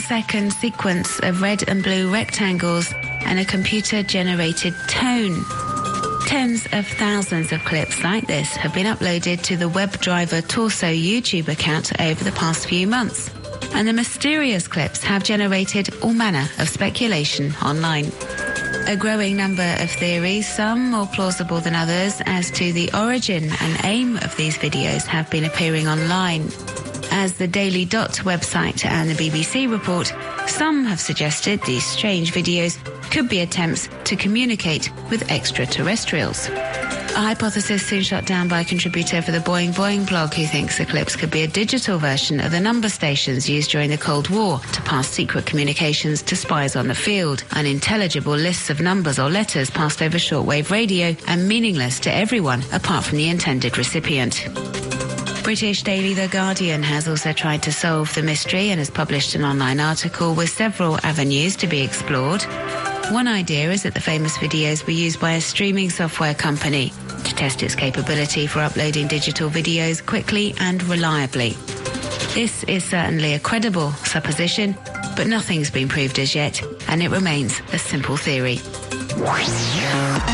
1-second sequence of red and blue rectangles and a computer-generated tone. Tens of thousands of clips like this have been uploaded to the WebDriver Torso YouTube account over the past few months. And the mysterious clips have generated all manner of speculation online. A growing number of theories, some more plausible than others, as to the origin and aim of these videos have been appearing online. As the Daily Dot website and the BBC report, some have suggested these strange videos could be attempts to communicate with extraterrestrials. A hypothesis soon shot down by a contributor for the Boing Boing blog who thinks the clips could be a digital version of the number stations used during the Cold War to pass secret communications to spies on the field, unintelligible lists of numbers or letters passed over shortwave radio and meaningless to everyone apart from the intended recipient. British daily The Guardian has also tried to solve the mystery and has published an online article with several avenues to be explored. One idea is that the famous videos were used by a streaming software company to test its capability for uploading digital videos quickly and reliably. This is certainly a credible supposition, but nothing's been proved as yet, and it remains a simple theory.